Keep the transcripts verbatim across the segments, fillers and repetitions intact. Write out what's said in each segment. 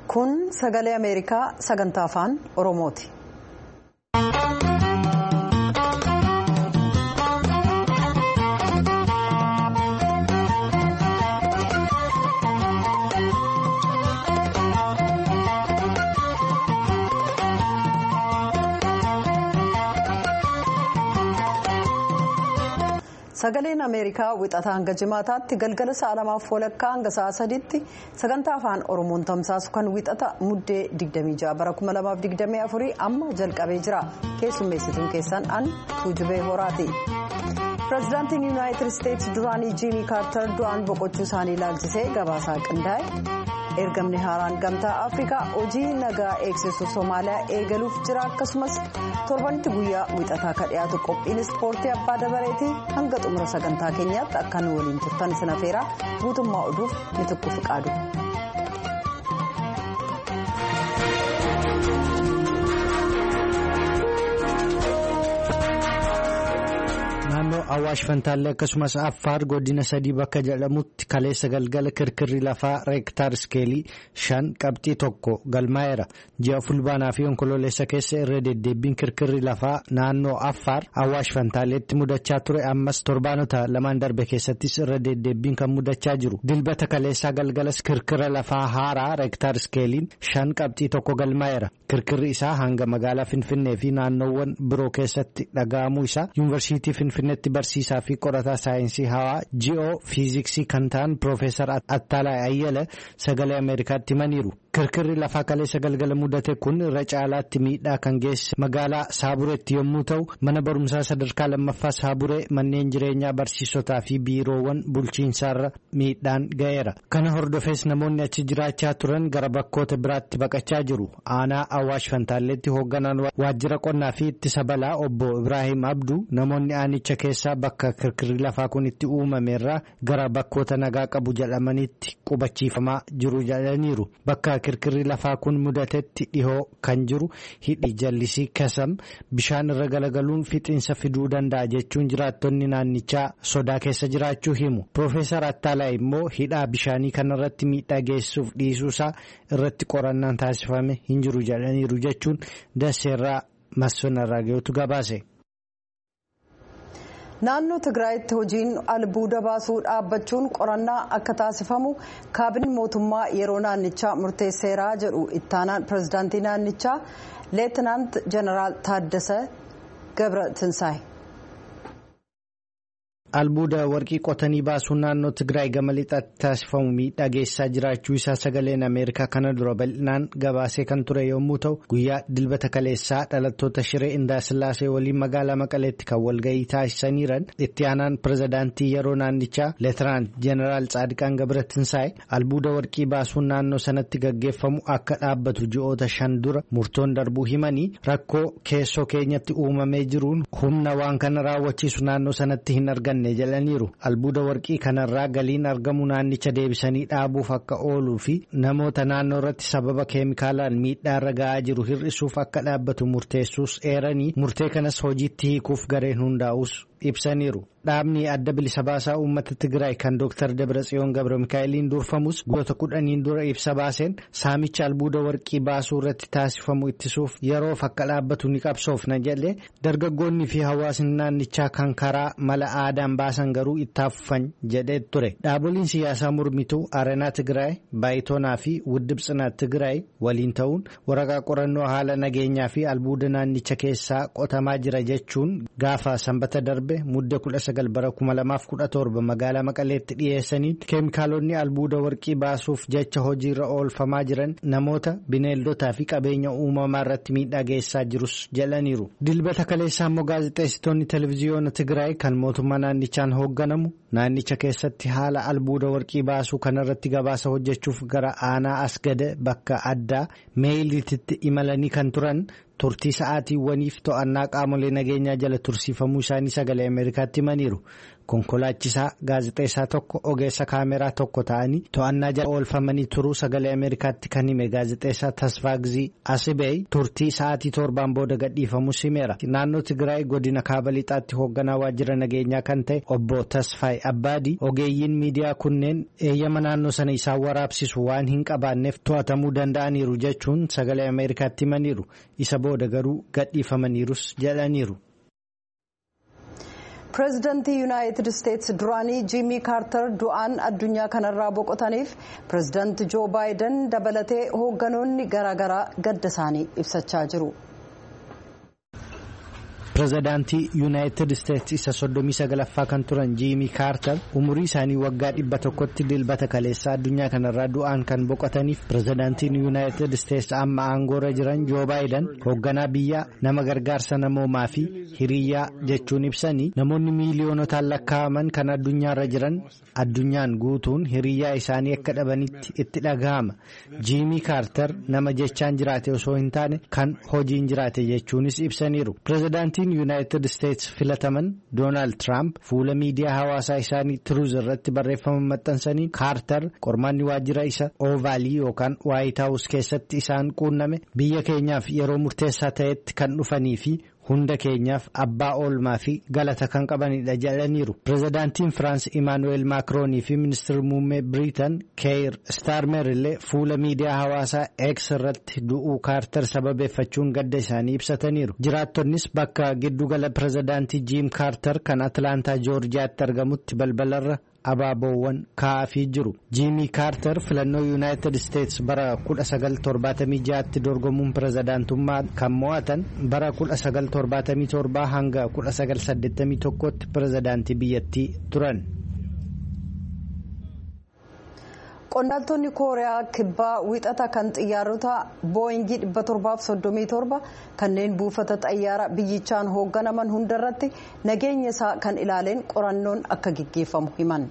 Kun sagalee Ameerikaa sagantaa afaan Oromooti. Sagaleen Ameerikaa wixataa hanga jimaataatti galgala sa'a lamaaf walakkaa hanga sa'a sadiitti sagantaa afaan Oromoon tamsaasu kan wixata muddee digdamii ja'a bara kuma lamaaf digdamii afurii amma jalqabee jira. Keessummeessituun keessan an Tuujubee Horaati. Pireezidaantiin Yuunaayitid Isteetsi duraanii Jiimii Kaartar du'aan boqochuu isaanii ilaalchisee gabaasaa qindaa'e. Ergamni haaraan gamtaa Afrikaa hojii nagaa eegsisu Somaaliyaa eegaluuf jira. Akkasumas torbanitti guyyaa wixataa kan dhiyaatu qophiin ispoortii abbaa dabareetii hanga xumura sagantaa keenyaatti akka nu waliin turtan sin affeera. Guutummaa oduuf Mitikkuu Fiqaadu. Naannoo Awaash Fantaallee akkasumas Affaar godina sadii bakka jedhamutti kaleessa galgala kirkirri lafaa reektaar iskeelii shan qabxii tokko galmaa'eera. Ji'a fulbaanaa fi onkololeessa keessa irra deddeebiin kirkirri lafaa naannoo Affaar Awaash Fantaalleetti mudachaa ture ammas torbaanota lamaan darbe keessattis irra deddeebiin kan mudachaa jiru. Dilbata kaleessaa galgalas kirkira lafaa haaraa reektaar iskeeliin shan qabxii tokko galmaa'eera. Kirkirri isaa hanga magaalaa Finfinnee fi naannoowwan biroo keessatti dhaga'amuu isaa yuunivarsiitii Finfinneetti barsiisaa fi qorataa saayinsii hawaa ji'oo fiiziksii kan ta'an Piroofeesar Attaalaa Ayyala sagalee Ameerikaatti himaniiru. Kirkirri lafaa kaleessa galgala mudate kun irra caalaatti miidhaa kan geesse magaalaa Saabureetti yommuu ta'u mana barumsaa sadarkaa lammaffaa Saaburee manneen jireenyaa barsiisotaa fi biiroowwan bulchiinsaarra miidhaan ga'eera. Kana hordofees namoonni achi jiraachaa turan gara bakkoota biraatti baqachaa jiru. Aanaa Awaash Fantaalleetti hoogganaan waajjira qonnaa fi ittisa balaa obbo Ibraahim Abduu namoonni aanicha keessaa bakka kirkirri lafaa kun itti uumameerraa gara bakkoota nagaa qabu jedhamanitti qubachiifamaa jiru jedhaniiru. Bakka kirkirri lafaa kun mudatetti dhihoo kan jiru hidhi jallisii kasam bishaan irra galagaluun fixiinsa fiduu danda'a jechuun jiraattonni naannichaa sodaa keessa jiraachuu himu. Piroofeesar Attaalaa immoo hidhaa bishaanii kanarratti miidhaa geessuuf dhiisuusaa irratti qorannaan taasifame hin jiru jedhaniiru jechuun Daseerraa Masfin Raagiyootu gabaase. Naannoo Tigraayitti hojiin albuuda baasuu dhaabbachuun qorannaa akka taasifamu kaabinii mootummaa yeroo naannichaa murteesseeraa jedhu ittaanaan pireezidaantii naannichaa leetinaant jeneraal Taaddasee Gabra-Tinsaay. Albuuda warqii qotanii baasuun naannoo Tigraay gama lixaatti taasifamu miidhaa geessisaa jiraachuu isaa sagaleen Ameerikaa kana dura bal'inaan gabaasee kan ture yommuu ta'u guyyaa dilbata kaleessaa dhalattoota Shiree Indaasillaasee waliin magaalaa Maqaleetti kan walgahii taasisaniiran itti aanaan pireezidaantii yeroo naannichaa leetinaant jeneraal Tsaadiqaan Gabra-Tinsaay albuuda warqii baasuun naannoo sanatti gaggeeffamu akka dhaabbatu ji'oota shan dura murtoon darbuu himanii rakkoo keessoo keenyatti uumamee jiruun humna waan kana raawwachiisu naannoo sanatti hin arganne. jedhaniiru. Albuuda warqii kanarraa galiin argamu naannicha deebisanii dhaabuuf akka ooluu fi namoota naannoo irratti sababa keemikaalaan miidhaa irra ga'aa jiru hir'isuuf akka dhaabbatu murteessuus eeranii murtee kanas hojiitti hiikuuf gareen hundaa'us ibsaniiru. Dhaabni adda bilisa baasaa uummata Tigraay kan Dooktar Dabratsiyoon Gabra Mikaa'eliin durfamus guyyoota kudhaniin dura ibsa baaseen saamicha albuuda warqii baasuu irratti taasifamu ittisuuf yeroof akka dhaabbatu ni qabsoofna jedhee dargaggoonni fi hawaasni naannichaa kan karaa mala aadaan baasan garuu ittaafufan jedhee ture. Dhaaboliin siyaasaa mormituu Areenaa Tigraay, Baayitoonaa fi Wuddib Tsinaa Tigraay waliin ta'uun waraqaa qorannoo haala nageenyaa fi albuuda naannicha keessaa qotamaa jira jechuun gaafa sanbata darbe mudda kudha sagal bara kuma lamaaf kudha torba magaalaa Maqaleetti dhiyeessanii keemikaalonni albuuda warqii baasuuf jecha hojiirra oolfamaa jiran namoota bineeldotaa fi qabeenya uumamaa irratti miidhaa geessaa jirus jedhaniiru. Dilbata kaleessaa immoo gaazexeessitoonni televezyiyoona Tigraay kan mootummaa naannichaan hoogganamu naannicha keessatti haala albuuda warqii baasuu kanarratti gabaasa hojjechuuf gara aanaa Asgada bakka addaa meeyiliititti imalanii kan turan. Turtii sa'aatiiwwaniif to'annaa qaamolee nageenyaa jala tursiifamuu isaanii sagalee Ameerikaatti himaniiru. konkolaachisaa gaazexeessaa tokko ogeessa kaameraa tokko ta'anii to'annaa jala oolfamanii turuu sagalee Ameerikaatti kan hime gaazexeessaa Tasfaagzii Asibey turtii sa'aatii torbaan booda gadhiifamuu himeera. Naannoo Tigraay godina kaaba lixaatti hoogganaa waajjira nageenyaa kan ta'e obbo Tasfaay Abbaadii ogeeyyiin miidiyaa kunneen eeyyama naannoo sana isaan waraabsisu waan hin qabaanneef to'atamuu danda'aniiru jechuun sagalee Ameerikaatti himaniiru. Isa booda garuu gadhiifamaniirus jedhaniiru. Pireezidantii Yuunaayitid Isteetsi duraanii Jiimii Kaartar du'aan addunyaa kanarraa boqotaniif pireezidantii Joo Baayiden dabalatee hoogganoonni garaagaraa gadda isaanii ibsachaa jiru. Pireezidaantii Yuunaayitid Isteetsi isa soddomii sagalaffaa kan turan Jiimii Kaartar umurii isaanii waggaa dhibba tokkotti dilbata kaleessaa addunyaa kanarraa du'aan kan boqotaniif pireezidaantiin Yuunaayitid Isteetsi amma aangoorra jiran Joo Baayiden hoogganaa biyyaa nama gargaarsa namoomaa fi hiriyyaa jechuun ibsanii namoonni miiliyoonotaan lakkaa'aman kan addunyaarra jiran addunyaan guutuun hiriyyaa isaanii akka dhabanitti itti dhagahama. Jiimii Kaartar nama jechaan jiraate osoo hin taane kan hojiin jiraate jechuunis ibsaniiru. Pireezidaantiin Yuunaayitid Isteetsi filataman Doonaald Tiraamp fuula miidiyaa hawaasaa isaanii Tiruuz irratti barreeffama maxxansanii Kaartar qormaanni waajjira isa Oovaalii yookaan Waayit Haawus keessatti isaan quunname biyya keenyaaf yeroo murteessaa ta'etti kan dhufanii fi hunda keenyaaf abbaa oolmaa fi galata kan qabanidha jedhaniiru. Pireezidaantiin Firaans Imaanuweel Maakroonii fi ministeerri muummee Biriitan Keir Staarmer illee fuula miidiyaa hawaasaa X irratti du'uu Kaartar sababeeffachuun gadda isaanii ibsataniiru. Jiraattonnis bakka giddugala pireezidaantii Jiim Kaartar kan Atlaantaa Joorjiyaatti argamutti balbalarra abaaboowwan kaa'afii jiru. Jiimii Kaartar filannoo Yuunaayitid Isteetsi bara kudha sagal torbaatamii ja'atti dorgomuun pireezidaantummaa kan mo'atan bara kudha sagal torbaatamii torbaa hanga kudha sagal saddeettamii tokkotti pireezidaantii biyyattii turan. Qondaaltonni Kooriyaa kibbaa wixata kan xiyyaarota booyingii dhibba torbaaf soddomii torba kanneen buufata xayyaara biyyichaan hoogganaman hundarratti nageenya isaa kan ilaaleen qorannoon akka gaggeeffamu himan.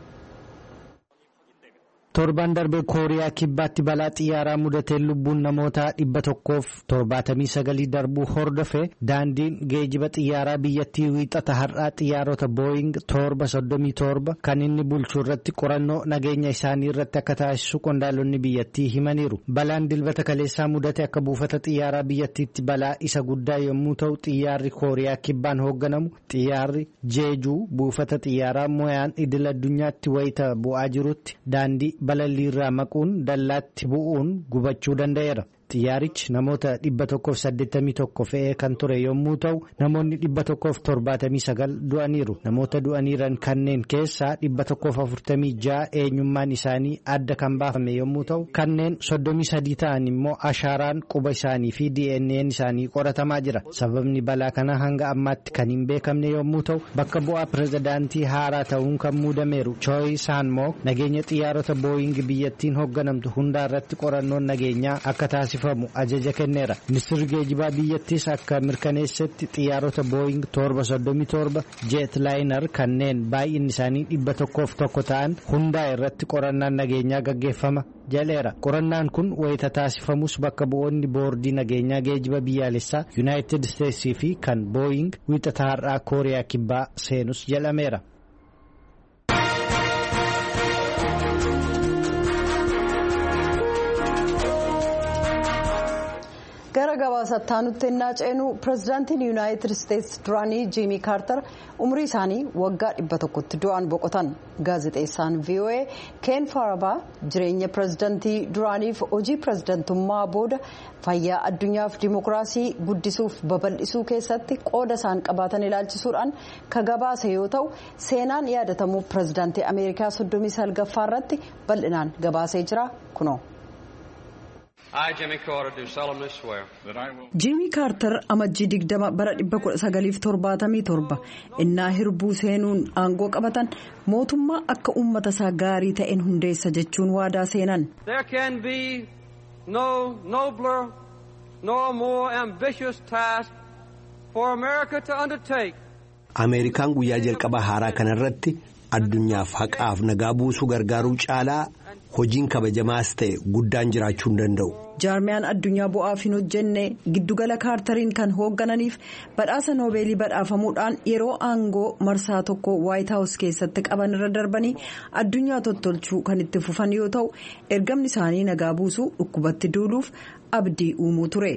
Torban darbe Kooriyaa kibbaatti balaa xiyyaaraa mudateen lubbuun namoota dhibba tokkoof torbaatamii sagalii darbuu hordofe daandiin geejiba xiyyaaraa biyyattii wiixata har'aa xiyyaarota booying torba soddomii torba kan inni bulchu irratti qorannoo nageenya isaanii irratti akka taasisu qondaalonni biyyattii himaniiru. Balaan dilbata kaleessaa mudate akka buufata xiyyaaraa biyyattiitti balaa isa guddaa yommuu ta'u xiyyaarri Kooriyaa kibbaan hoogganamu xiyyaarri Jeejuu buufata xiyyaaraa Moyaan idil addunyaatti wayita bu'aa jirutti daandii balalii irraa maquun dallaatti bu'uun gubachuu danda'eera. Xiyyaarichi namoota dhibba tokkoof saddeettamii tokko fe'ee kan ture yommuu ta'u namoonni dhibba tokkoof torbaatamii sagal du'aniiru. Namoota du'aniiran kanneen keessaa dhibba tokkoof afurtamii ja'a eenyummaan isaanii adda kan baafame yommuu ta'u kanneen soddomii sadii ta'an immoo ashaaraan quba isaanii fi D N A'n isaanii qoratamaa jira. Sababni balaa kana hanga ammaatti kan hin beekamne yommuu ta'u bakka bu'aa pireezidaantii haaraa ta'uun kan muudameeru Choi San-mook nageenya xiyyaarota booying biyyattiin hoogganamtu hundaa irratti qorannoon nageenyaa akka taasifamu ajaja kenneera. Ministeerri geejibaa biyyattiis akka mirkaneessetti xiyyaarota booying torba soddomii torba jeetlaayinar kanneen baay'inni isaanii dhibba tokkoof tokko ta'an hundaa irratti qorannaan nageenyaa gaggeeffama jedheera. Qorannaan kun wayita taasifamus bakka bu'oonni boordii nageenyaa geejiba biyyaalessaa Yuunaayitid Isteetsii fi kan booying wiixata har'aa Kooriyaa kibbaa seenus jedhameera. gara gabaasataa nutti ennaa ceenu pireezidaantiin Yuunaayitid Isteetsi duraanii Jiimii Kaartar umrii isaanii waggaa dhibba tokkotti du'aan boqotan. Gaazexeessaan V O A Ken Farabaa jireenya pireezidaantii duraaniif hojii pireezidaantummaa booda fayyaa addunyaaf dimookiraasii guddisuuf babal'isuu keessatti qooda isaan qabaatan ilaalchisuudhaan ka gabaase yoo ta'u seenaan yaadatamuu pireezidaantii Ameerikaa soddomii salgaffaa irratti bal'inaan gabaasee jira kunoo. I, Jimmy Carter, do solemnly swear that I will. Jimmy Carter amajjii digdama bara dhibba kudha sagaliif torbaatamii torba innaa hirbuu seenuun aangoo qabatan mootummaa akka uummata isaa gaarii ta'een hundeessa jechuun waadaa seenan. There can be no nobler nor more ambitious task for America to undertake. Ameerikaan guyyaa jalqaba haaraa kanarratti addunyaaf haqaaf nagaa buusuu gargaaruu caalaa hojiin kabajamaas ta'e guddaan jiraachuu hin danda'u. jaarmiyaan addunyaa bu'aaf hin hojjenne giddugala kaartariin kan hooggananiif badhaasa noobeelii badhaafamuudhaan yeroo aangoo marsaa tokko waayit haawus keessatti qaban irra darbanii addunyaa tottolchuu kan itti fufan yoo ta'u ergamni isaanii nagaa buusuu dhukkubatti duuluuf abdii uumuu ture.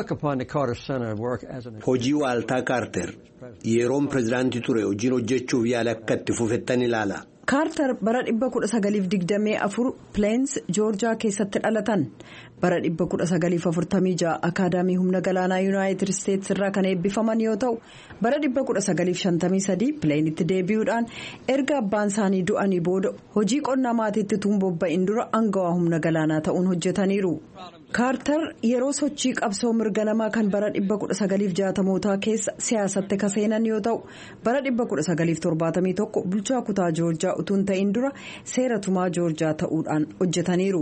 hojii waaltaa kaarter yeroon pireezidaantii ture hojiin hojjechuuf yaala akka itti fufettan ilaala. kaartar bara dhibba kudha sagaliif digdamii afur pileens joorjaa keessatti dhalatan bara dhibba kudha sagaliif afurtamii ja'a akaadaamii humna galaanaa yuunaayitid isteetsi irraa kan eebbifaman yoo ta'u bara dhibba kudha sagaliif shantamii sadii pileenitti deebi'uudhaan erga abbaan isaanii du'anii booda hojii qonnaa maatiitti tuun bobba'in dura aangawaa humna galaanaa ta'uun hojjetaniiru. kaartar yeroo sochii qabsoo mirga namaa kan bara dhibba kudha sagaliif jaatamootaa keessa siyaasatti kaseenan yoo ta'u bara dhibba kudha sagaliif torbaatamii tokko bulchaa kutaa joorjaa utuun ta'in dura seera tumaa joorjaa ta'uudhaan hojjetaniiru.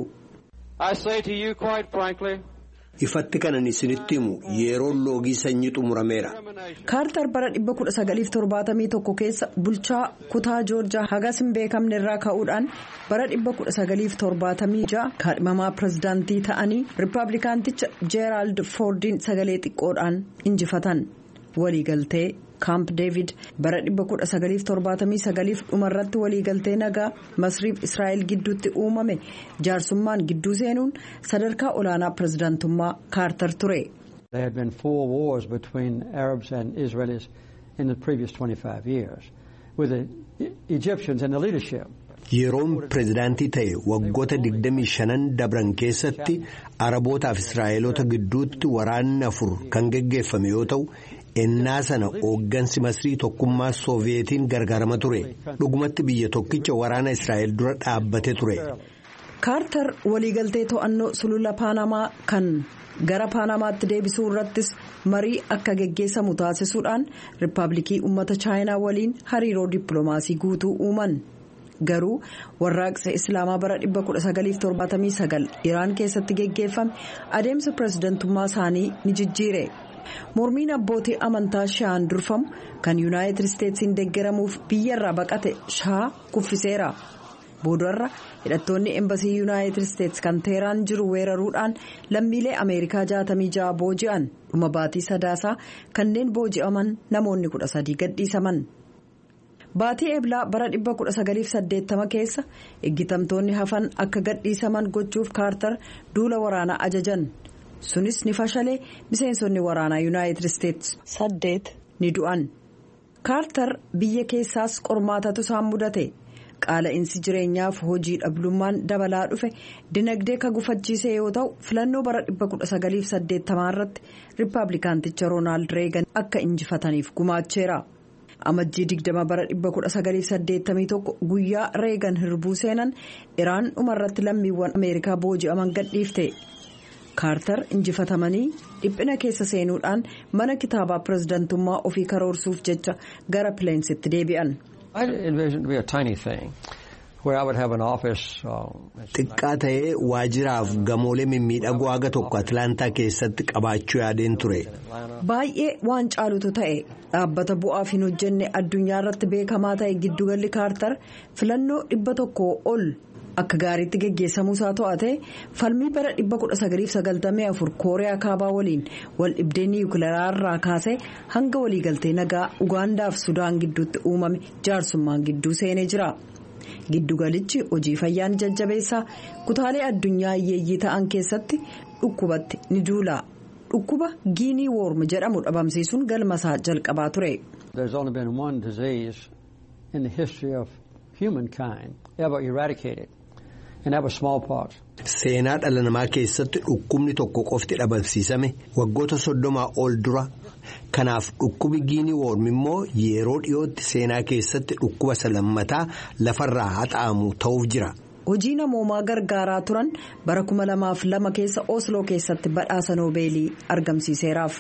ifatti kanan isinitti himu yeroon loogii sanyii xumurameera. kaartar bara dhibba kudha sagaliif torbaatamii tokko keessa bulchaa kutaa joorjaa hagas hin beekamne irraa ka'uudhaan bara dhibba kudha sagaliif torbaatamii ja'a kaadhimamaa pireezidaantii ta'anii riippaabilikaanticha jeeraald foordiin sagalee xiqqoodhaan injifatan waliigaltee. kaamp deevid bara dhibba kudha sagaliif torbaatamii sagaliif dhumarratti waliigaltee nagaa masriif israa'el gidduutti uumame jaarsummaan gidduu seenuun sadarkaa olaanaa pireezidaantummaa kaartar ture. There had been four wars between Arabs and Israelis in the previous twenty-five years with the Egyptians in the leadership. yeroon pireezidaantii ta'e waggoota digdamii shanan dabran keessatti arabootaaf israa'eloota gidduutti waraanni afur kan geggeeffame yoo ta'u. ennaa sana hooggansi masrii tokkummaa sooviyeetiin gargaarama ture dhugumatti biyya tokkicha waraana israa'el dura dhaabbate ture. kaartar waliigaltee to'annoo sulula paanamaa kan gara paanamaatti deebisuu irrattis marii akka geggeessamu taasisuudhaan riippaabilikii uummata chaayinaa waliin hariiroo dippiloomaasii guutuu uuman. garuu warraaqsa islaamaa bara dhibba kudha sagaliif torbaatamii sagal iraan keessatti geggeeffame adeemsa pireezidantummaa isaanii ni jijjiire. mormiin abbootii amantaa shaan durfamu kan yuunaayitid isteetsiin deeggaramuuf biyyarraa baqate shaa kuffiseera. boodarra hidhattoonni embasii yuunaayitid isteetsi kan teeraan jiru weeraruudhaan lammiilee ameerikaa jaatamii ja'a booji'an dhuma baatii sadaasaa kanneen booji'aman namoonni kudha sadii gadhiisaman. baatii eeblaa bara dhibba kudha sagaliif saddeettama keessa eeggatamtoonni hafan akka gadhiisaman gochuuf kaartar duula waraanaa ajajan. sunis ni fashalee miseensonni waraanaa yuunaayitid isteetsi saddeet ni du'an. kaartar biyya keessaas qormaatatu isaan mudate qaala'insi jireenyaaf hojii dhabdummaan dabalaa dhufe dinagdee ka gufachiise yoo ta'u filannoo bara dhibba kudha sagaliif saddeettamaa irratti riippaabilikaanticha roonaald reegan akka injifataniif gumaacheera. amajjii digdama bara dhibba kudha sagaliif saddeettamii tokko guyyaa reegan hirbuu seenan iraan dhumarratti lammiiwwan ameerikaa booji'aman gadhiifte. kaartar injifatamanii dhiphina keessa seenuudhaan mana kitaabaa pireezidantummaa ofii karoorsuuf jecha gara pileensitti deebi'an. xiqqaa ta'ee waajjiraaf gamoolee mimmiidhagoo haga tokko Atlaantaa keessatti qabaachuu yaadeen ture. baay'ee waan caalutu ta'e dhaabbata bu'aaf hin hojjenne addunyaa irratti beekamaa ta'e giddugalli kaartar filannoo dhibba tokkoo ol. akka gaariitti geggeessamuusaa to'ate falmii bara dhibba kudha sagaliif sagaltamii afur kooriyaa kaabaa waliin wal dhibdee niwukileeraa irraa kaasee hanga waliigaltee nagaa ugaandaaf sudaan gidduutti uumame jaarsummaan gidduu seenee jira. giddugalichi hojii fayyaan jajjabeessaa kutaalee addunyaa hiyyeeyyii ta'an keessatti dhukkubatti ni duula. dhukkuba giinii woorm jedhamu dhabamsiisuun galmasaa jalqabaa ture. seenaa dhala namaa keessatti dhukkubni tokko qofti dhabamsiisame waggoota soddomaa ol dura kanaaf dhukkubi giinii woorm immoo yeroo dhiyootti seenaa keessatti dhukkuba salammataa lafarraa haxaa'amu ta'uuf jira. hojii namoomaa gargaaraa turan bara kuma lamaaf lama keessa osloo keessatti badhaasa noobeelii argamsiiseeraaf.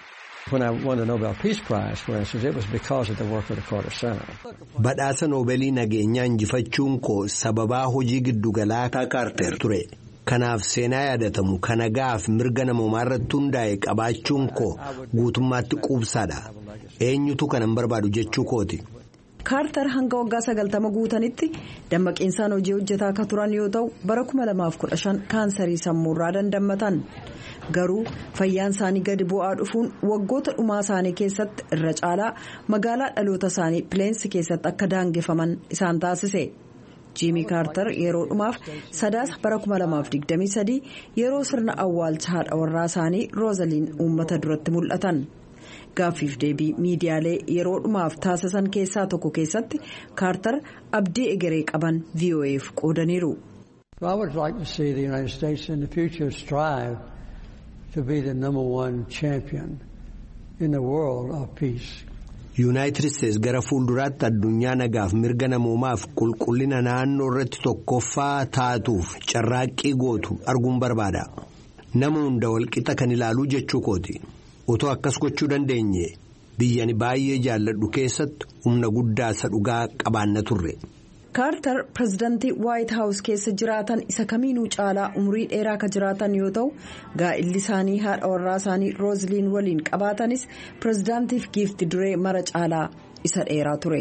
badhaasa noobeelii nageenyaa injifachuun koo sababaa hojii giddugalaa kaarter ture. kanaaf seenaa yaadatamu kan nagaaf mirga namoomaa irratti hundaa'e qabaachuun koo guutummaatti quubsaadha. eenyutu kanan barbaadu jechuu kooti. kaartar hanga waggaa sagaltama guutanitti dammaqiinsaan hojii hojjetaa akka turan yoo ta'u bara kuma lamaaf kudha shan kaansarii sammuurraa dandammatan garuu fayyaan isaanii gadi bu'aa dhufuun waggoota dhumaa isaanii keessatti irra caalaa magaalaa dhaloota isaanii pileensi keessatti akka daangeffaman isaan taasise. jiimii kaartar yeroo dhumaaf sadaasa bara kuma lamaaf digdamii sadii yeroo sirna awwaalcha haadha warraa isaanii roozaliin uummata duratti mul'atan. gaaffiif deebii miidiyaalee yeroo dhumaaf taasisan keessaa tokko keessatti kaartar abdii egeree qaban V O A'f qoodaniiru. I would like to see the United States in the future strive to be the number one champion in the world of peace. United States gara fuulduraatti addunyaa nagaaf mirga namoomaaf qulqullina naannoo irratti tokkoffaa taatuuf carraaqqii gootu arguun barbaada. Nama hunda walqixa kan ilaaluu jechuu kooti. Otoo akkas gochuu dandeenye biyyani baay'ee jaalladhu keessatti humna guddaa isa dhugaa qabaanna turre. kaartar pirezidaantii waayit haawus keessa jiraatan isa kamiinuu caalaa umurii dheeraa ka jiraatan yoo ta'u gaa'illi isaanii haadha warraa isaanii roozaliin waliin qabaatanis pirezidaantiif giifti duree mara caalaa isa dheeraa ture.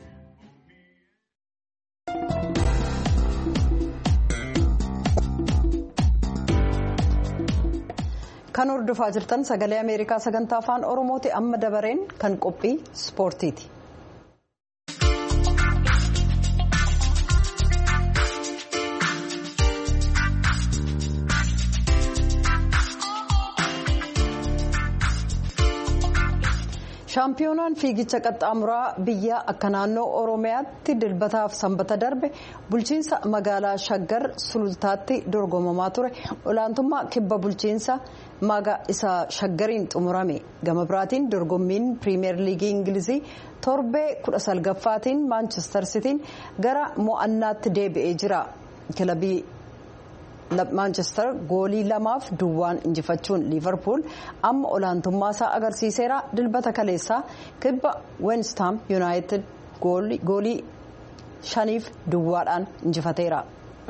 kan hordofaa jirtan sagalee ameerikaa sagantaa afaan oromooti amma dabareen kan qophii ispoortiiti. shaampiyoonaan fiigicha qaxxaamuraa biyya akka naannoo oromiyaatti dilbataaf sanbata darbe bulchiinsa magaalaa shaggar sulultaatti dorgomamaa ture olaantummaa kibba bulchiinsa maga isa shaggariin xumurame gama biraatiin dorgommiin piriimeer liigii ingilizii torbee kudha salgaffaatiin maanchestar sitiin gara mo'annaatti deebi'ee jira kilabii maanchestar goolii lamaaf duwwaan injifachuun liivarpuul amma olaantummaa isaa agarsiiseera dilbata kaleessaa kibba weenstaam yuunaayitid goolii shaniif duwwaadhaan injifateera.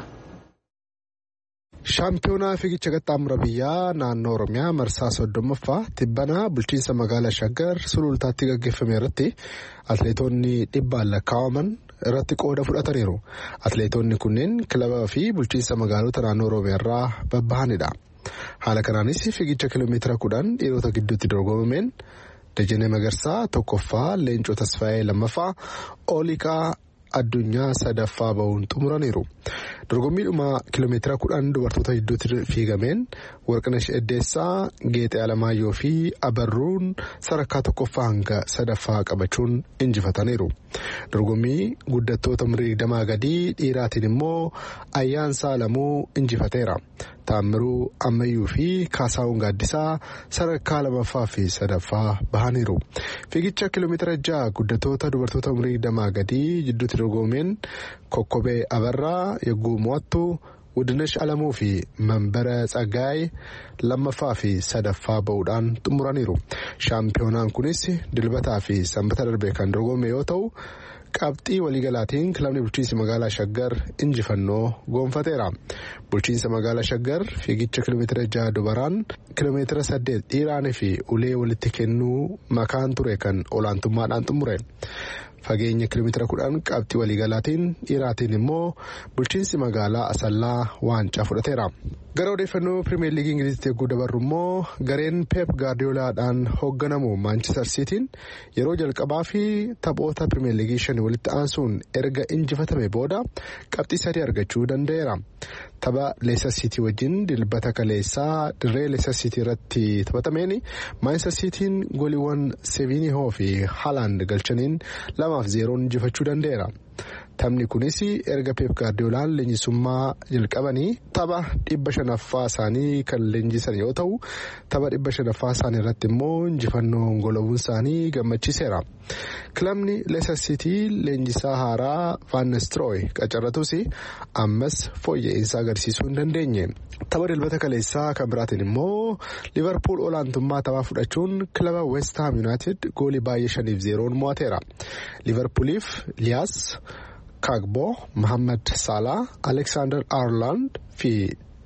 shaampiyoonaa fiigicha qaxxaamuraa biyyaa naannoo oromiyaa marsaa soddommaffaa tibbanaa bulchiinsa magaalaa shaggar sulultaatti gaggeeffame irratti atleetonni dhibbaan lakkaa'aman irratti qooda fudhataniiru. atleetonni kunneen kilabaa fi bulchiinsa magaalota naannoo oromiyaa irraa babbahanidha. haala kanaanis fiigicha kiiloomeetira kudhan dhiirota gidduutti dorgomameen Dajanee Magarsaa tokkoffaa, Leencoo Tasfaayee lammaffaa, Ooliqaa addunyaa sadaffaa bahuun xumuraniiru. Dorgommiidhuma kiiloomeetira kudhan dubartoota gidduutti fiigameen Warqinash Eddeessaa, Geexee Alamaayyoo fi Abarruun sadarkaa tokkoffaa hanga sadaffaa qabachuun injifataniiru. Dorgommii guddattoota umurii digdamaa gadii dhiiraatiin immoo Ayyaansaa Lamuu injifateera. Taammiruu Ammayyuu fi Kaasaawun Gaaddisaa sadarkaa lamaffaa fi sadaffaa bahaniiru. Fiigicha kiiloomeetira ja'a guddattoota dubartoota umurii digdamaa gadii jidduutti dorgomeen Kokkobee Abarraa Yagguu Mo'attuu, Wudinesh Alamuu fi Mambara Tsaggaayee lammaffaa fi sadaffaa bahuudhaan xumuraniiru. Shaampiyoonaan kunis dilbataa fi sanbata darbee kan dorgome yoo ta'u qabxii waliigalaatiin kilabni bulchiinsa magaalaa Shaggar injifannoo goonfateera. Bulchiinsa magaalaa Shaggar fiigicha kiiloomeetira ja'a dubaraan kiiloomeetira saddeet dhiiraanii fi ulee walitti kennuu makaan ture kan olaantummaadhaan xumure. Fageenya kiiloomeetira kudhan qabxii waliigalaatiin dhiiraatiin immoo bulchiinsi magaalaa Asallaa waancaa fudhateera. Gara odeeffannoo pirimeer liigii Ingilizitti eeguu dabarru immoo gareen Peep Gaardiyoolaadhaan hoogganamu Maanchestar Siitiin yeroo jalqabaa fi taphoota pirimeer liigii shan walitti aansuun erga injifatame booda qabxii sadii argachuu danda'eera. Tapha Leestar Siitii wajjin dilbata kaleessaa dirree Leestar Siitii irratti taphatameen Maanchestar Siitiin gooliiwwan Sevinihoo fi Haalaand galchaniin lamaaf zeeroon injifachuu danda'eera. Taphni kunis erga Peep Gaardiyoolaan leenjisummaa jalqabanii tapha dhibba shanaffaa isaanii kan leenjisan yoo ta'u tapha dhibba shanaffaa isaanii irratti immoo injifannoo golawuun isaanii gammachiiseera. Kilabni Leestar Siitii leenjisaa haaraa Van Nistelrooy qacarratus ammas fooyya'insa agarsiisuu hin dandeenye. Tapha dilbata kaleessaa kan biraatiin immoo Liverpool olaantummaa taphaa fudhachuun kilaba West Ham United goolii baay'ee shaniif zeeroon mo'ateera. Liverpooliif Liyaas Kaagbo, Mohamed Salah, Alexander Arnold fi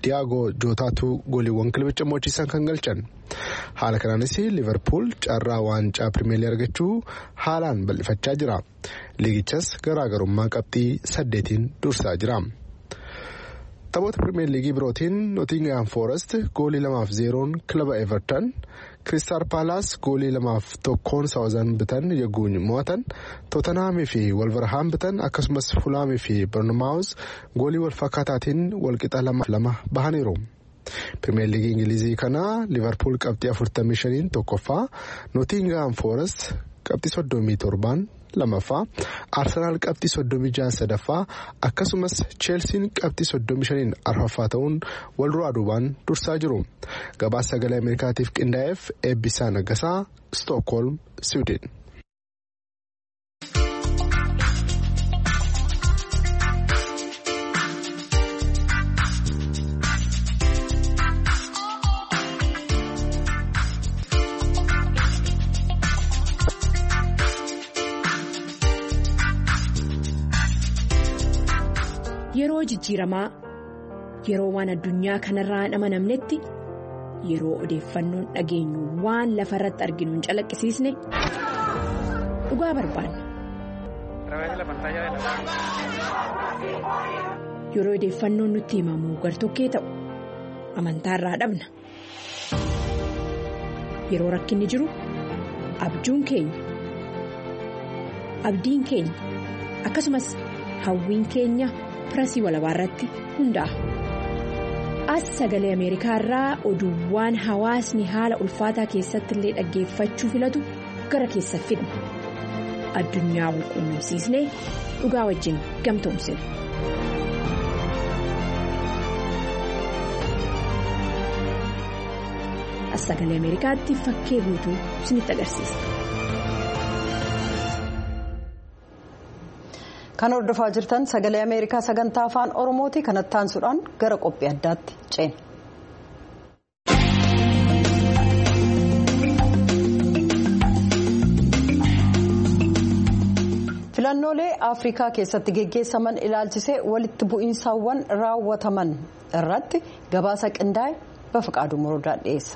Diyaagoo Jootaatu gooliiwwan kilabicha mo'achiisan kan galchan. Haala kanaanis Liverpool carraa waancaa Pirimeer argachuu haalaan bal'ifachaa jira. Liigichas garaagarummaa qabxii saddeetiin dursaa jira. Taphoota Pirimeer Liigii birootiin Nottingham Forest goolii lamaaf zeeroon kilaba Everton, Crystal Palace goolii lamaaf tokkoon Southampton yegguun mo'atan, Tottenham fi Wolverhampton akkasumas Fulham fi Bournemouth goolii wal fakkaataatiin walqixa lama lama bahaniiru. Pirimeer Liigii Ingilizii kana Liverpool qabxii afurtamii shaniin tokkoffaa, Nottingham Forest qabxii soddomii torbaan lamaffaa, Arsenaal qabxii soddomii jaha sadaffaa akkasumas Cheelsiin qabxii soddomii shaniin arfaffaa ta'uun wal duraa duubaan dursaa jiru. Gabaasa sagalee Ameerikaatiif qindaa'eef Eebbisaa Naggasaa, Stookholm, Siwiidin. Yeroo jijjiiramaa yeroo waan addunyaa kanarraa hin amanamnetti yeroo odeeffannoon dhageenyu waan lafa irratti arginu hin calaqqisiisne dhugaa barbaanna. Yeroo odeeffannoon nutti himamu gartokkee ta'u amantaarraa dhabna. Yeroo rakkinni jiru abjuun keenya abdiin keenya akkasumas hawwiin keenya. Pirasii walabaa irratti hundaa'a. As sagalee Ameerikaa irraa oduuwwan hawaasni haala ulfaataa keessatti illee dhaggeeffachuu filatu gara keessa fidna. Addunyaa wal quunnamsiisnee dhugaa wajjin gamtoomsina. As sagalee Ameerikaatti fakkee guutuu isinitti agarsiisa. Kan hordofaa jirtan sagalee Ameerikaa sagantaa afaan Oromooti. Kanatti aansuudhaan gara qophii addaatti ceena. Filannoolee Afrikaa keessatti geggeessaman ilaalchisee walitti bu'iinsaawwan raawwataman irratti gabaasa qindaa'e Bafaqaaduu Morodaa dhiyeessa.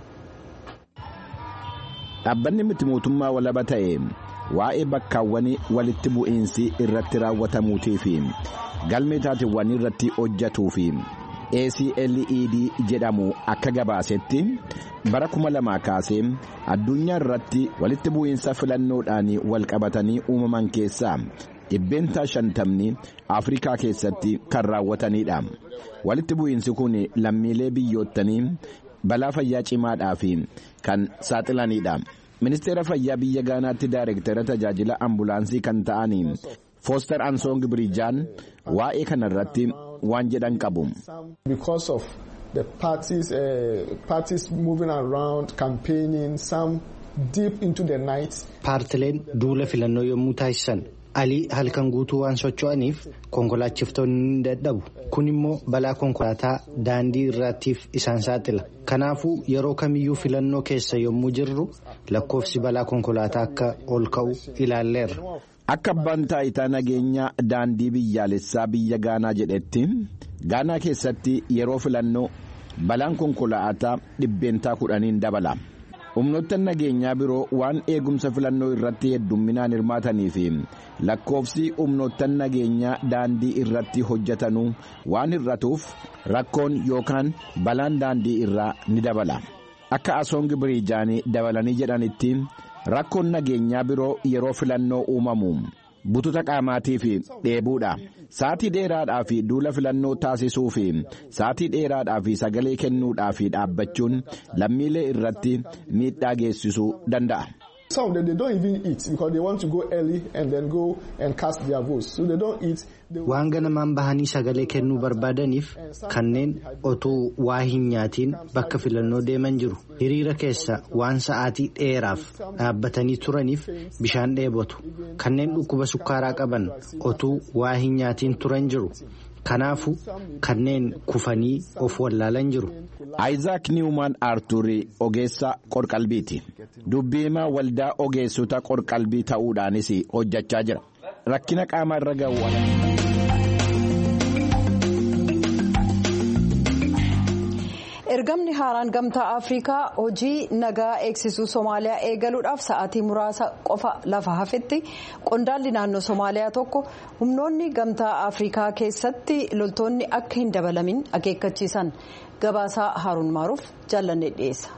Dhaabbanni miti mootummaa walaba ta'e waa'ee bakkaawwan walitti bu'iinsi irratti raawwatamuutii fi galmee taateewwan irratti hojjetuu fi A C L E D jedhamu akka gabaasetti bara kuma lamaa kaasee addunyaa irratti walitti bu'iinsa filannoodhaan wal qabatanii uumaman keessaa dhibbeentaa shantamni Afrikaa keessatti kan raawwatanidha. Walitti bu'iinsi kun lammiilee biyyoottanii balaa fayyaa cimaadhaaf kan saaxilanidha. Ministeera fayyaa biyya Gaanaatti Daayireektara tajaajila ambulaansii kan ta'aniin Fooster Ansong Biriijaan waa'ee kanarratti waan jedhan qabu. Because of the parties, uh, parties moving around, campaigning, some deep into the night. Paartileen duula filannoo yommuu taasisan alii halkan guutuu waan socho'aniif konkolaachiftonni ni dadhabu. Kun immoo balaa konkolaataa daandii irraatiif isaan saaxila. Kanaafuu yeroo kamiyyuu filannoo keessa yommuu jirru lakkoofsi balaa konkolaataa akka ol ka'u ilaalleerra. Akka abbaan taayitaa nageenyaa daandii biyyaalessaa biyya Gaanaa jedhetti Gaanaa keessatti yeroo filannoo balaan konkolaataa dhibbeentaa kudhaniin dabala. Humnoottan nageenyaa biroo waan eegumsa filannoo irratti heddumminaan hirmaatanii fi lakkoofsi humnoottan nageenyaa daandii irratti hojjetanuu waan hir'atuuf rakkoon yookaan balaan daandii irraa ni dabala. Akka Asong Biriijaanii dabalanii jedhanitti rakkoon nageenyaa biroo yeroo filannoo uumamu bututa qaamaatii fi dheebuudha. Saatii dheeraadhaa fi duula filannoo taasisuu fi saatii dheeraadhaa fi sagalee kennuudhaa fi dhaabbachuun lammiilee irratti miidhaa geessisuu danda'a. Some of them, they don't even eat because they want to go early and then go and cast their votes. So they don't eat. Waan ganamaan bahanii sagalee kennuu barbaadaniif kanneen otuu waa hin nyaatiin bakka filannoo deeman jiru. Hiriira keessa waan sa'aatii dheeraaf dhaabbatanii turaniif bishaan dheebotu. Kanneen dhukkuba sukkaaraa qaban otuu waa hin nyaatiin turan jiru. Kanaafu kanneen kufanii of wallaalan jiru. Isaac Newman Arturii ogeessa qorqalbiiti. Dubbiimaa waldaa ogeessota qorqalbii ta'uudhaanis hojjechaa jira. Rakkina qaama irra ga'u. ergamni haaraan gamtaa afrikaa hojii nagaa eegsisuu Somaaliyaa eegaluudhaaf sa'aatii muraasa qofa lafa hafetti qondaalli naannoo Somaaliyaa tokko humnoonni gamtaa afrikaa keessatti loltoonni akka hin dabalamin akeekkachiisan. Gabaasaa Haaruun Maaruuf jaallanne dhiyeessa.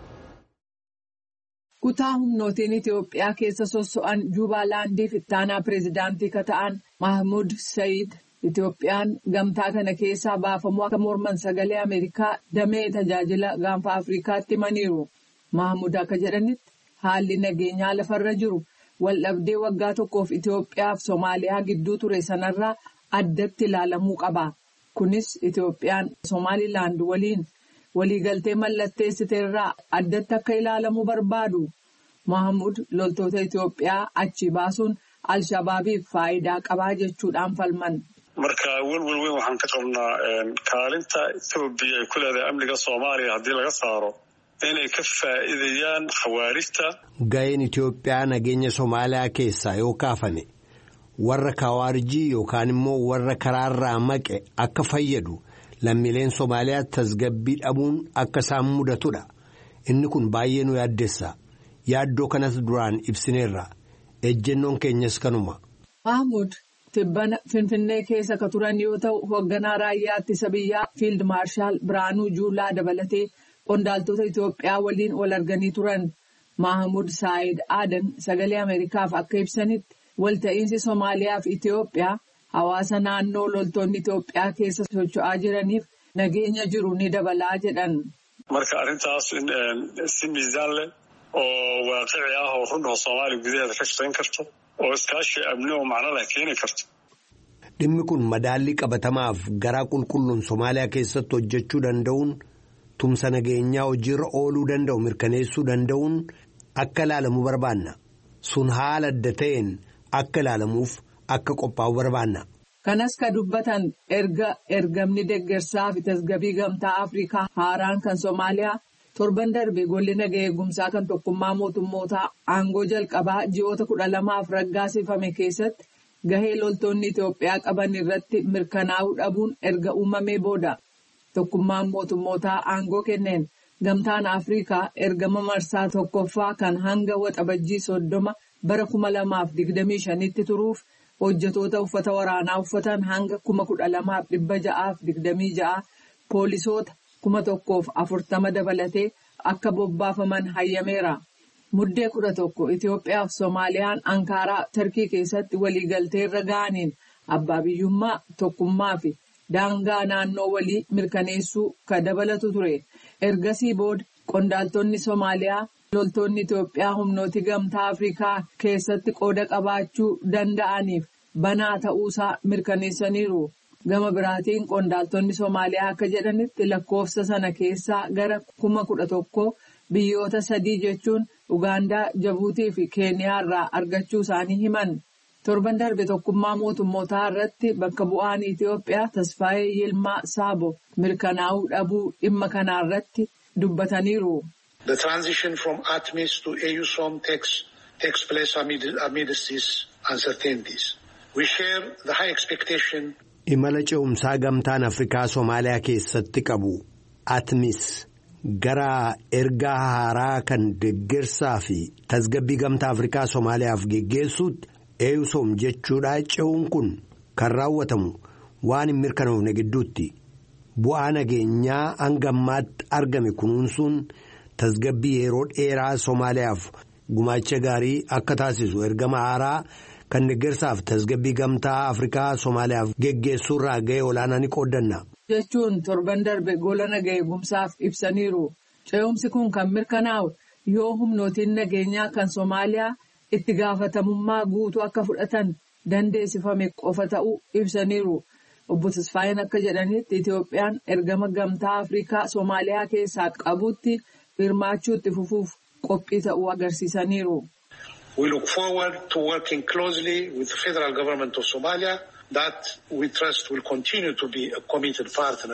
Kutaa humnootiin Itoophiyaa keessa sosso'an Juubalaandiif ittaanaa pireezidaantii ka ta'an Mahmud Sa'iid Itoophiyaan gamtaa kana keessaa baafamuu akka morman sagalee Ameerikaa damee tajaajila gaanfa Afrikaatti himaniiru. Mahmud akka jedhanitti haalli nageenyaa lafarra jiru waldhabdee waggaa tokkoof Itoophiyaa fi Somaaliyaa gidduu ture sanarraa addatti ilaalamuu qaba. Kunis Itoophiyaan Somaalilaand waliin waliigaltee mallatteessiteerraa addatti akka ilaalamuu barbaadu. Mahmud loltoota Itoophiyaa achi baasuun Al-Shabaabiif faayidaa qabaa jechuudhaan falman. marka walwal weyn waxaan ka qabnaa kaalinta Itoobiya ay ku leedahay amniga Soomaaliya haddii laga saaro inay ka faa'iideeyaan khawaarijta. Ga'een Itoophiyaa nageenya Soomaaliyaa keessaa yoo kaafame warra khawaarijii yookaan immoo warra karaarraa maqe akka fayyadu lammiileen Soomaaliyaa tasgabbii dhabuun akka isaan mudatudha. Inni kun baay'ee nu yaaddessa. Yaaddoo kanas duraan ibsineerra. Ejjennoon keenyas kanuma. Mahmud Tibbana Finfinnee keessa ka turan yoo ta'u hoogganaa raayyaa ittisa biyyaa Fiild Maarshaal Biraanuu Juulaa dabalatee qondaaltota Itoophiyaa waliin wal arganii turan. Mahmud Saayid Aadan sagalee Ameerikaaf akka ibsanitti walta'iinsi Somaaliyaa fi Itoophiyaa hawaasa naannoo loltoonni Itoophiyaa keessa socho'aa jiraniif nageenya jiru ni dabalaa jedhan. Marka arrintaas si miizaan leh oo waaqici ah oo run oo Soomaaliya gudaheeda ka shaqayn karto oo iskaashi amni oo macno leh keeni karto. Dhimmi kun madaalli qabatamaaf garaa qulqulluun Soomaaliyaa keessatti hojjechuu danda'uun tumsa nageenyaa hojiirra ooluu danda'u mirkaneessuu danda'uun akka ilaalamu barbaanna. Sun haala adda ta'een akka ilaalamuuf akka qophaa'u barbaanna. Kanas ka dubbatan erga ergamni deeggarsaa fi tasgabbii gamtaa Afrikaa haaraan kan Soomaaliyaa torban darbe golli nagaa eegumsaa kan tokkummaa mootummootaa aangoo jalqabaa ji'oota kudha lamaaf raggaasifame keessatti gahee loltoonni Itoophiyaa qaban irratti mirkanaa'uu dhabuun erga uumamee booda tokkummaan mootummootaa aangoo kenneen gamtaan Afrikaa ergama marsaa tokkoffaa kan hanga waxabajjii soddoma bara kuma lamaaf digdamii shanitti turuuf hojjetoota uffata waraanaa uffatan hanga kuma kudha lamaaf dhibba ja'aaf digdamii ja'a poolisoota kuma tokkoof afurtama dabalatee akka bobbaafaman hayyameera. Muddee kudha tokko Itoophiyaa fi Soomaaliyaan Ankaaraa Turkii keessatti waliigaltee irra ga'aniin abbaa biyyummaa tokkummaa fi daangaa naannoo walii mirkaneessuu ka dabalatu ture. Ergasii booda qondaaltonni Soomaaliyaa loltoonni Itoophiyaa humnooti gamtaa Afrikaa keessatti qooda qabaachuu danda'aniif banaa ta'uusaa mirkaneessaniiru. Gama biraatiin qondaaltonni Soomaaliyaa akka jedhanitti lakkoofsa sana keessaa gara kuma kudha tokko biyyoota sadii jechuun Ugaandaa, Jabuutii fi Keeniyaa irraa argachuu isaanii himan. Torban darbe tokkummaa mootummootaa irratti bakka bu'aan Itoophiyaa Tasfaayee Yilmaa Saabo mirkanaa'uu dhabuu dhimma kanaa irratti dubbataniiru. The transition from ATMIS to EUSOM takes, takes place amid, amidst these uncertainties. We share the high expectation. Imala ce'umsaa gamtaan Afrikaa Soomaaliyaa keessatti qabu ATMIS gara ergaa haaraa kan deeggarsaa fi tasgabbii gamtaa Afrikaa Soomaaliyaaf geggeessuutti EUSOM jechuudha. Ce'uun kun kan raawwatamu waan hin mirkanoofne gidduutti bu'aa nageenyaa hanga ammaatti argame kunuunsuun tasgabbii yeroo dheeraa Soomaaliyaaf gumaacha gaarii akka taasisu ergama haaraa kan deeggarsaaf tasgabbii gamtaa Afrikaa Soomaaliyaaf geggeessuurraa ga'ee olaanaa ni qooddanna. Jechuun torban darbe gola nagaa eegumsaaf ibsaniiru. Ce'umsi kun kan mirkanaa'u yoo humnootiin nageenyaa kan Soomaaliyaa itti gaafatamummaa guutuu akka fudhatan dandeessifame qofa ta'uu ibsaniiru. Obbo Tasfaayeen akka jedhanitti Itoophiyaan ergama gamtaa Afrikaa Soomaaliyaa keessaa qabutti hirmaachuu itti fufuuf qophii ta'uu agarsiisaniiru. We look forward to working closely with the federal government of Somalia that we trust will continue to be a committed partner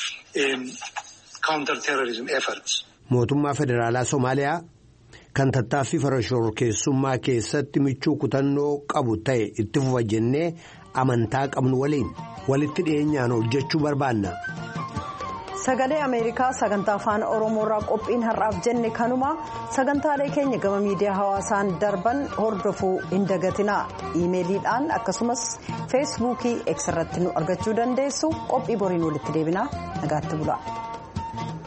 in counter-terrorism efforts. Mootummaa federaalaa Soomaaliyaa kan tattaaffii farashorkeessummaa keessatti michuu kutannoo qabu ta'e itti fufa jennee amantaa qabnu waliin walitti dhiyeenyaan hojjechuu barbaanna. sagalee ameerikaa sagantaa afaan oromoorraa qophiin har'aaf jenne kanuma sagantaalee keenya gama miidiyaa hawaasaan darban hordofuu hin dagatinaa iimeeliidhaan akkasumas feesbuukii X irratti nu argachuu dandeessu qophii boriin walitti deebinaa nagaatti bulaa.